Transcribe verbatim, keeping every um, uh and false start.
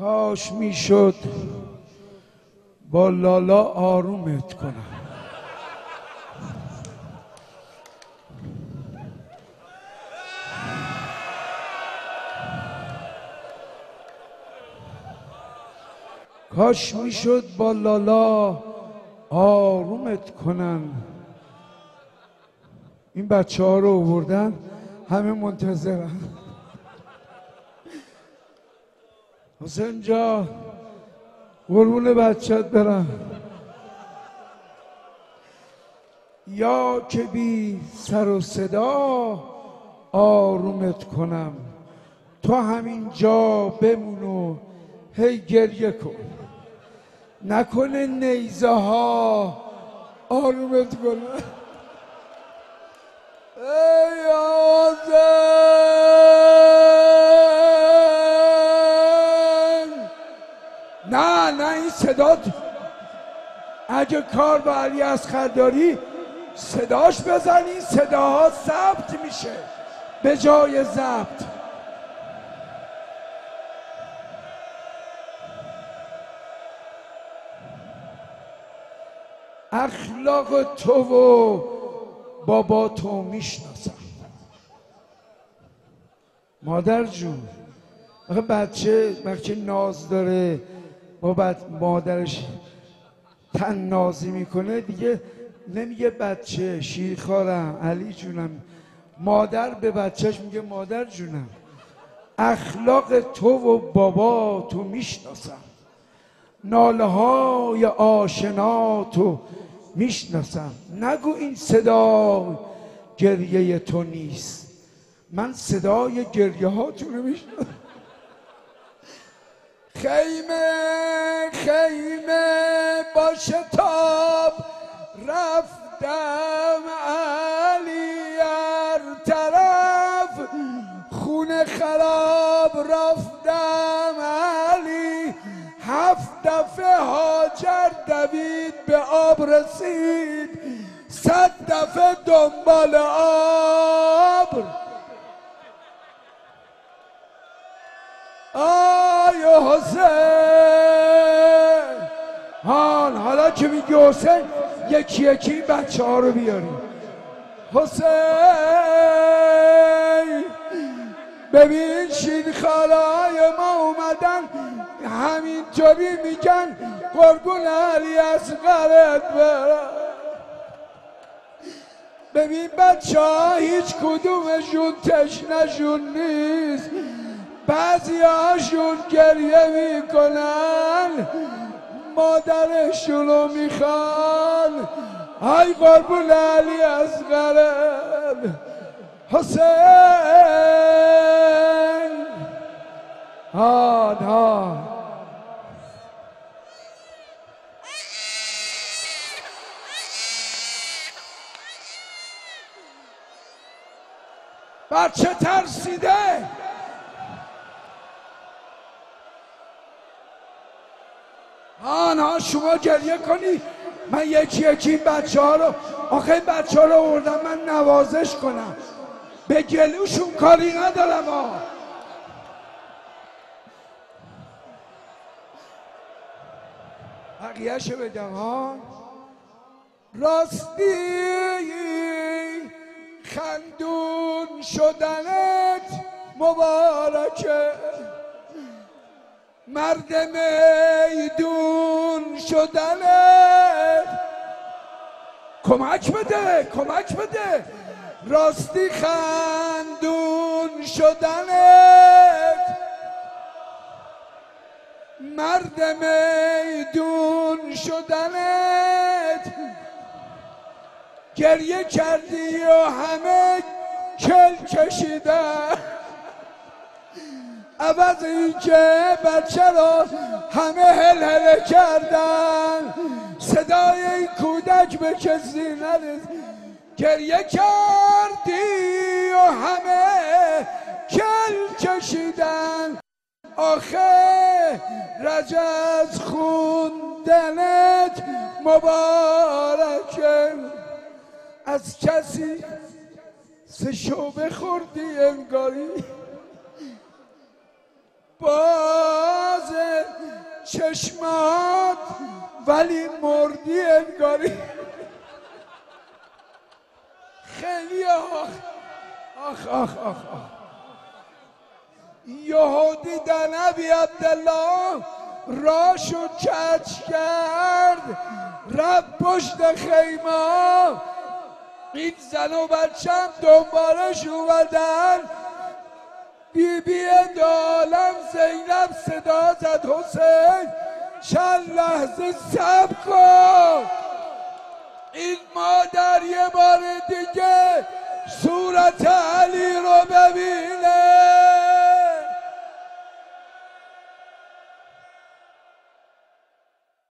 کاش میشد با لالا آرومت کنم. کاش میشد با لالا آرومت کنن. این بچه ها رو آوردن همه منتظرن. حسین جا قربون بچت برم. یا که بی سر و صدا آرومت کنم، تو همین جا بمون و هی گریه کن، نکنه نیزه ها آرومت کنم. ای آزن نه نه این صدا اگه کار با علی اصغر داری صداش بزن، این صداها ضبط میشه به جای ضبط. اخلاق تو و بابا تو میشناسم. مادر جون آخه بچه وقتی ناز داره با مادرش تن نازی میکنه دیگه نمیگه بچه شیرخوارم علی جونم، مادر به بچهش میگه مادر جونم. اخلاق تو و بابا تو میشناسم، ناله های آشنا تو میشناسم. نگو این صدا گریه تو نیست، من صدای گریه هاتون رو میشناسم. خیمه خیمه با شتاب رفتم علی هر طرف، خونه خراب رفتم علی، هفت دفعه هاجر دوید به آب رسید، صد دفعه دنبال آب. آی حسین هان حالا که میگی حسین یکی یکی بچه ها رو بیاری. حسین ببین شیر خالای ما اومدن همینطوری میگن قربون علی اصغرت برم. ببین بچه ها هیچ کدومشون تشنشون نیست، بعضی هاشون گریه میکنن مادرشون رو میخوان. ای قربون علی اصغرم. حسین هان هان بچه ترسیده. آنها شما گریه کنی من یکی یکی بچه ها رو آخه بچه ها رو آوردم من نوازش کنم، به گلوشون کاری ندارم ها. بقیه‌شو بگم ها. راستی خندون شدنت مبارکه، مرد میدون شدنت کمک بده کمک بده. راستی خندون شدنت، مرد میدون شدنت، گریه کردی و همه کل کشیدن، عوض این که بچه را همه هل هل کردن، صدای این کودک به کسی نرسید. گریه کردی و همه کل کشیدن، آخه رجز خوندنت مبارکه. از کسی سه شعبه خوردی انگاری، باز چشمات ولی مردی انگاری. خیلی آخ آخ آخ آخ آخ. یهودی در نبی عبدالله راشو کج کرد، رفت پشت خیمه. این زن و بچم دنبالش اومدن. بی بی دو عالم زینب صدا زد حسین چند لحظه صبر کن. این مادر یه بار دیگه صورت علی رو ببین.